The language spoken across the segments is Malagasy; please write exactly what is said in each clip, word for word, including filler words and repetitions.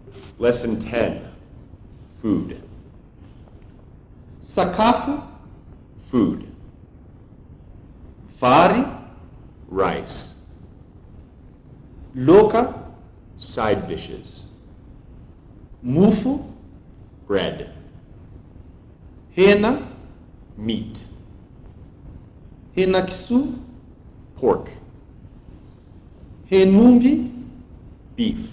Lesson ten, food. Sakafo, Food. vary, Rice. loka, Side dishes. mofo, Bread. hena, Meat. henan-kisoa, Pork. hen'omby, Beef.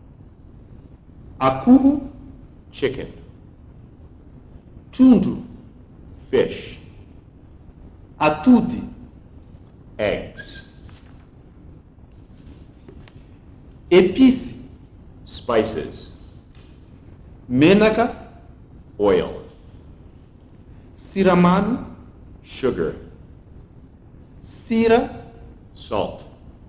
akoho, Chicken. trondro, Fish. atody, Eggs. episy, Spices. menaka, Oil. siramamy, Sugar. sira, Salt.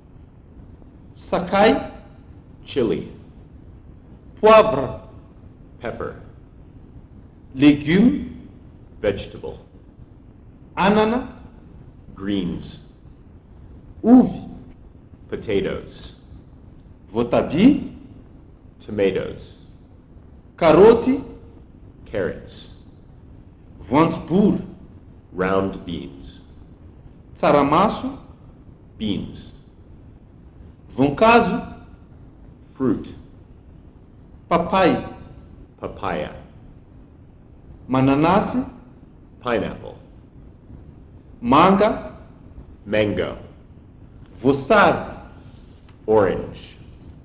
sakay, Chili. poivre, Pepper. legume, Vegetable. anana, Greens. ovy, Potatoes. voatabia, Tomatoes. karoty, Carrots. voanjobory, Round beans. tsaramaso, Beans. voankazo, Fruit. papay, Papaya. mananasy, Pineapple. manga, Mango. voasary, Orange.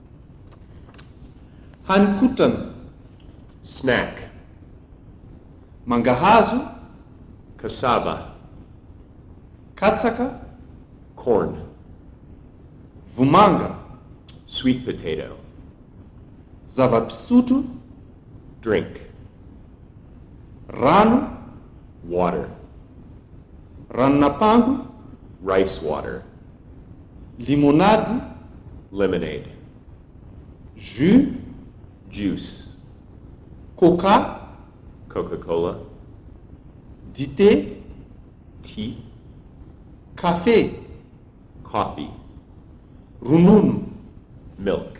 hanin-kotrana, Snack. mangahazo, Cassava. katsaka, Corn. vomanga, Sweet potato. zava-pisotro, Drink. rano, Water. ranon'ampango, Rice water. limonady, Lemonade. jus, Juice. coca, Coca-Cola. dité, Tea. café, Coffee. ronono, Milk.